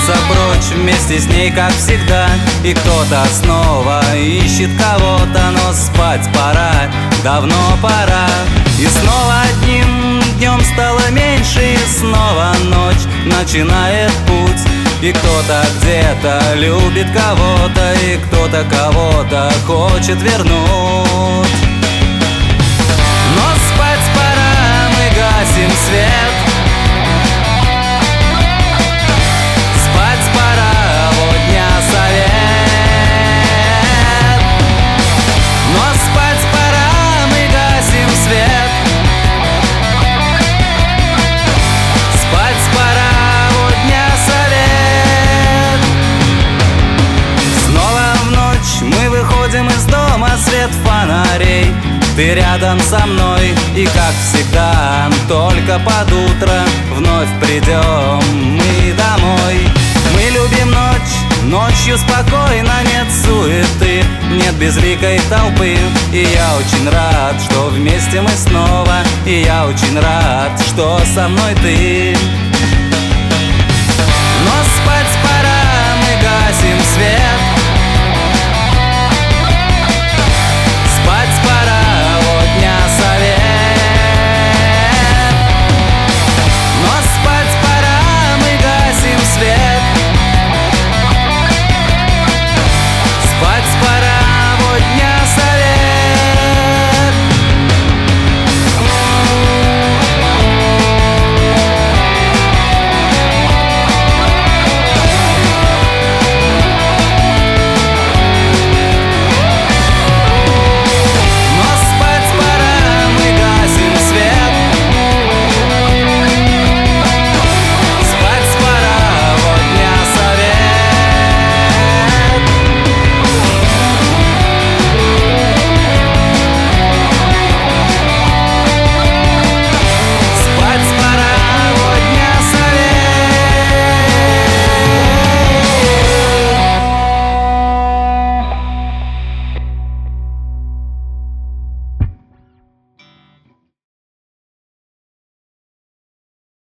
уносится прочь вместе с ней, как всегда. И кто-то снова ищет кого-то, но спать пора, давно пора. И снова одним днем стало меньше, и снова ночь начинает путь. И кто-то где-то любит кого-то, и кто-то кого-то хочет вернуть. Но спать пора, мы гасим свет. Спать пора, вот дня совет. Но спать пора, мы гасим свет. Спать пора, вот дня совет. Снова в ночь мы выходим из дома, свет фонарей. Ты рядом со мной, и как всегда, только под утро вновь придем мы домой. Мы любим ночь, ночью спокойно, нет суеты, нет безликой толпы. И я очень рад, что вместе мы снова, и я очень рад, что со мной ты.